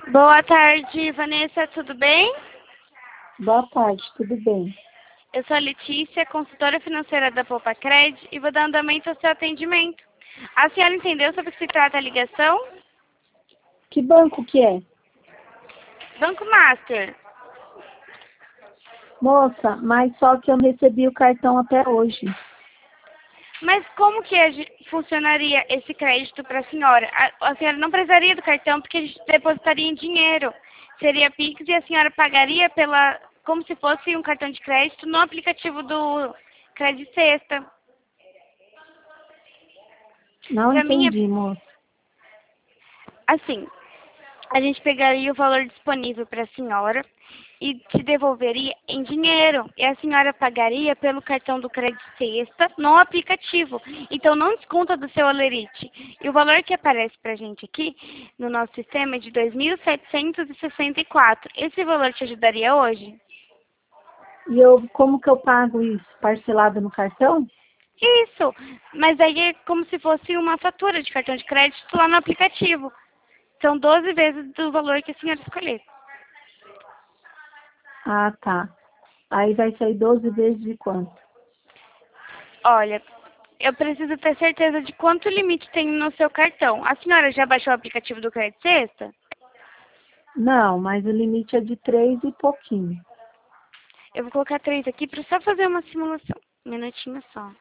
Boa tarde, Vanessa, tudo bem? Boa tarde, tudo bem? Eu sou a Letícia, consultora financeira da Poupa Cred e vou dar andamento ao seu atendimento. A senhora entendeu sobre o que se trata a ligação? Que banco que é? Banco Master. Moça, mas só que eu não recebi o cartão até hoje. Mas como que funcionaria esse crédito para a senhora? A senhora não precisaria do cartão porque a gente depositaria em dinheiro. Seria Pix e a senhora pagaria como se fosse um cartão de crédito no aplicativo do Credit Sexta. Não Para mim, entendi, moça. assim, a gente pegaria o valor disponível para a senhora e te devolveria em dinheiro. E a senhora pagaria pelo cartão do Credit Sexta no aplicativo. Então não desconta do seu holerite. E o valor que aparece para a gente aqui no nosso sistema é de 2.764. Esse valor te ajudaria hoje? E como que eu pago isso? Parcelado no cartão? Isso, mas aí é como se fosse uma fatura de cartão de crédito lá no aplicativo. São 12 vezes do valor que a senhora escolher. Ah, tá. Aí vai sair 12 vezes de quanto? Olha, eu preciso ter certeza de quanto limite tem no seu cartão. A senhora já baixou o aplicativo do Credit Sexta? Não, mas o limite é de 3 e pouquinho. Eu vou colocar 3 aqui para só fazer uma simulação. Um minutinho só.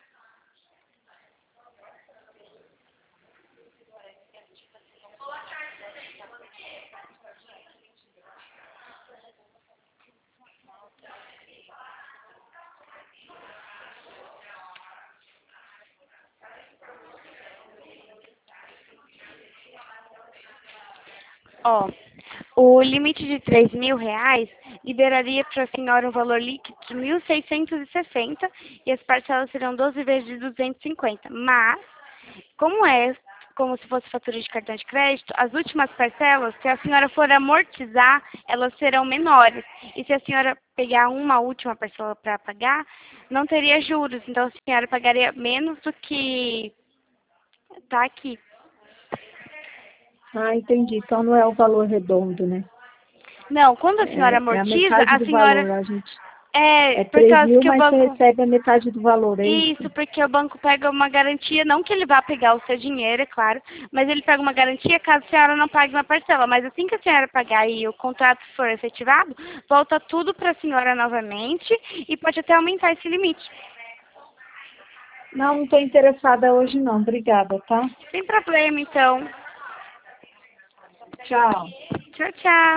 Ó, o limite de R$ 3.000 liberaria para a senhora um valor líquido de 1.660 e as parcelas serão 12 vezes de 250. Mas, como se fosse fatura de cartão de crédito, as últimas parcelas, se a senhora for amortizar, elas serão menores. E se a senhora pegar uma última parcela para pagar, não teria juros. Então, a senhora pagaria menos do que está aqui. Ah, entendi. Então não é o valor redondo, né? Não, quando a senhora É a amortiza, metade a do senhora... valor. A gente É, é por 3 causa mil, que o mas você banco... recebe a metade do valor, é isso? Isso, porque o banco pega uma garantia, não que ele vá pegar o seu dinheiro, é claro, mas ele pega uma garantia caso a senhora não pague uma parcela. Mas assim que a senhora pagar e o contrato for efetivado, volta tudo para a senhora novamente e pode até aumentar esse limite. Não estou interessada hoje não. Obrigada, tá? Sem problema, então. Tchau. Tchau, tchau.